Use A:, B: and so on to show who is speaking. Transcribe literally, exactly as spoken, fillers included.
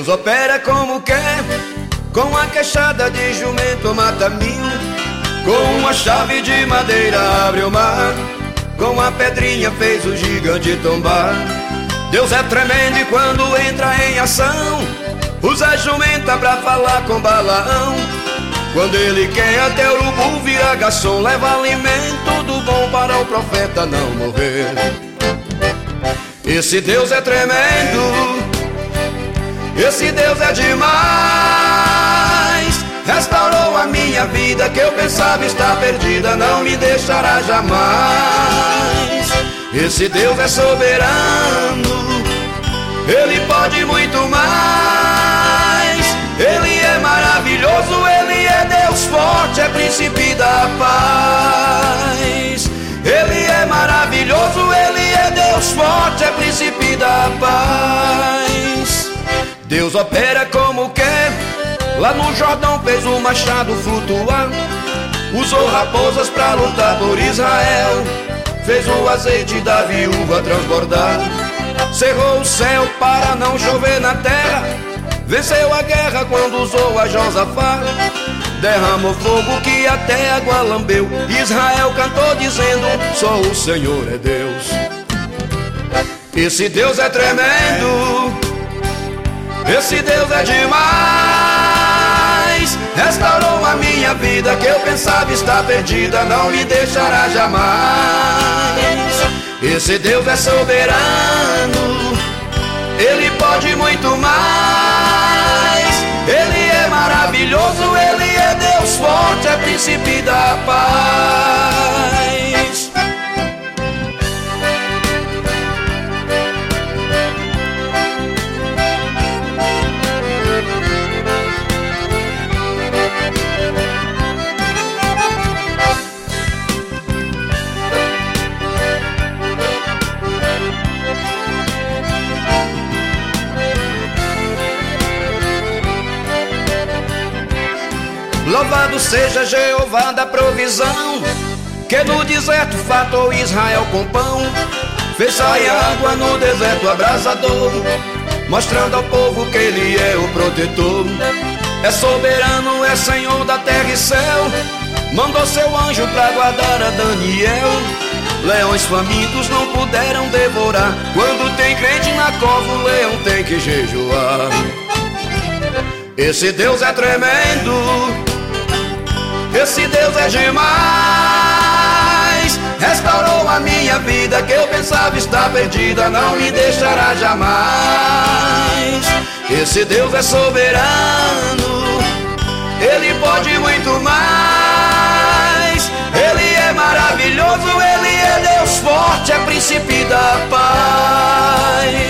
A: Deus opera como quer, com a queixada de jumento mata mil, com uma chave de madeira abre o mar, com a pedrinha fez o gigante tombar. Deus é tremendo e quando entra em ação, usa jumenta pra falar com Balaão. Quando ele quer até o urubu vira garçom, leva alimento do bom para o profeta não morrer. Esse Deus é tremendo, esse Deus é demais. Restaurou a minha vida que eu pensava estar perdida, não me deixará jamais. Esse Deus é soberano, Ele pode muito mais. Ele é maravilhoso, Ele é Deus forte, é príncipe da paz. Ele é maravilhoso, Ele é Deus forte, é príncipe da paz. Deus opera como quer, lá no Jordão fez o machado flutuar, usou raposas pra lutar por Israel, fez o azeite da viúva transbordar, cerrou o céu para não chover na terra, venceu a guerra quando usou a Josafá, derramou fogo que até água lambeu, Israel cantou dizendo, só o Senhor é Deus. Esse Deus é tremendo, esse Deus é demais. Restaurou a minha vida que eu pensava estar perdida, não me deixará jamais. Esse Deus é soberano, Ele pode muito mais. Ele é maravilhoso, Ele é Deus forte, é príncipe da paz. Louvado seja Jeová da provisão, que no deserto fartou Israel com pão, fez sair água no deserto abrasador, mostrando ao povo que Ele é o protetor. É soberano, é Senhor da terra e céu, mandou seu anjo pra guardar a Daniel. Leões famintos não puderam devorar, quando tem crente na cova o leão tem que jejuar. Esse Deus é tremendo, esse Deus é demais. Restaurou a minha vida que eu pensava estar perdida, não me deixará jamais. Esse Deus é soberano, Ele pode muito mais. Ele é maravilhoso, Ele é Deus forte, é príncipe da paz.